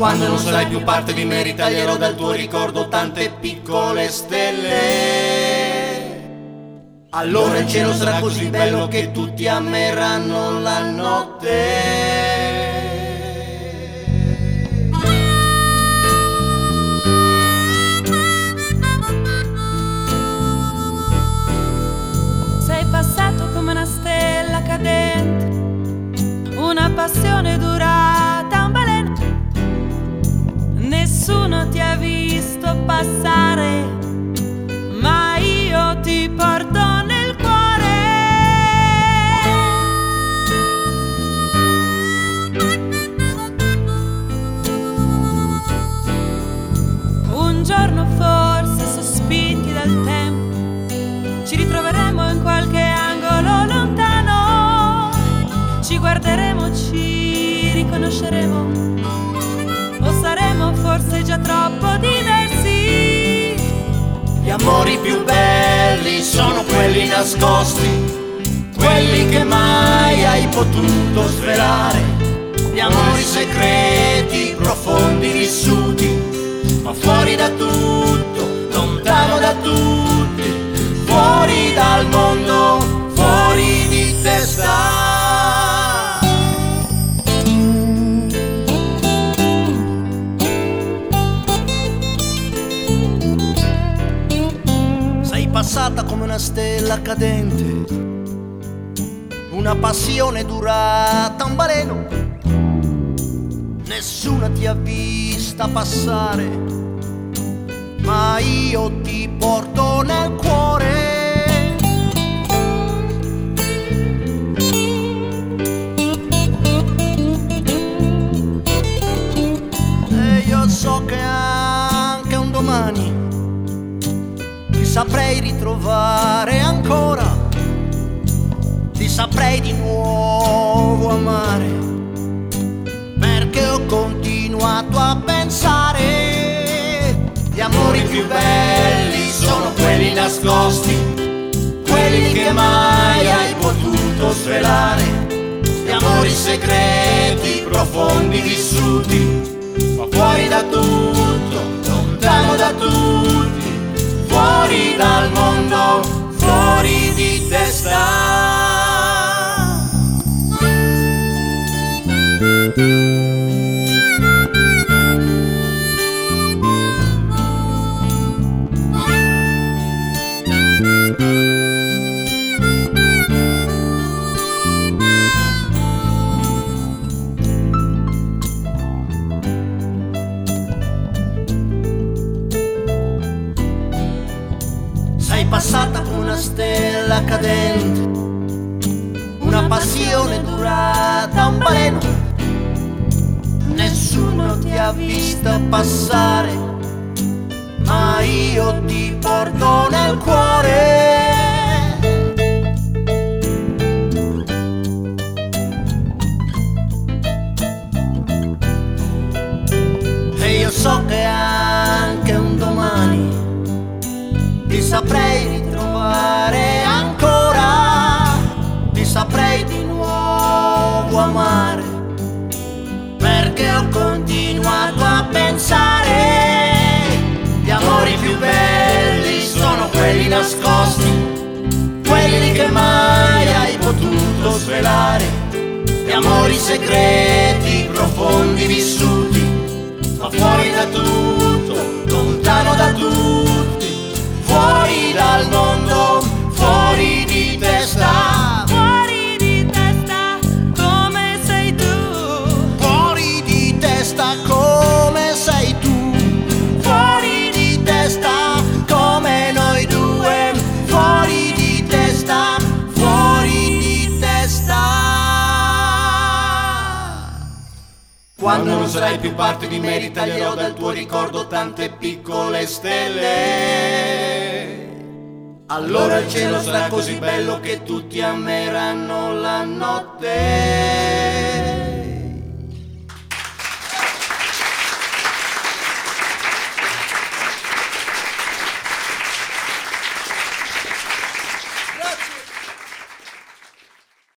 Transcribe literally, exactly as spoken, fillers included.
Quando non sarai più parte di me, ritaglierò dal tuo ricordo tante piccole stelle. Allora il cielo sarà così bello che tutti ameranno la notte. Sei passato come una stella cadente, una passione durata un baleno. Nessuno ti ha visto passare, ma io ti porto nel cuore. Un giorno forse sospinti dal tempo ci ritroveremo in qualche angolo lontano, ci guarderemo, ci riconosceremo, o saremo forse già troppo diversi. Gli amori più belli sono quelli nascosti, quelli che mai hai potuto svelare. Gli amori segreti, profondi, vissuti, ma fuori da tutto, lontano da tutti, fuori dal mondo, fuori di testa. Passata come una stella cadente, una passione durata un baleno. Nessuno ti ha vista passare, ma io ti porto nel cuore. E io so che anche un domani saprei ritrovare ancora, ti saprei di nuovo amare, perché ho continuato a pensare. Gli amori più belli sono quelli nascosti, quelli che mai hai potuto svelare. Gli amori segreti, profondi, vissuti, ma fuori da tutto, lontano da tutti, fuori dal mondo, fuori di testa. Passata come una stella cadente, una passione durata un baleno. Nessuno ti ha vista passare, ma io ti porto nel cuore. E io so che anche un domani ti saprei ritrovare ancora, ti saprei di nuovo amare, perché ho continuato a pensare. Gli amori più belli sono quelli nascosti, quelli che mai hai potuto svelare. Gli amori segreti, profondi, vissuti, ma fuori da tutto, lontano da tutti, fuori dal mondo, fuori di testa. Fuori di testa, come sei tu. Fuori di testa, come sei tu. Fuori di testa, come noi due. Fuori di testa, fuori di testa. Quando non sarai più parte di me, ritaglierò dal tuo ricordo tante piccole stelle. Allora il cielo sarà così bello che tutti ameranno la notte.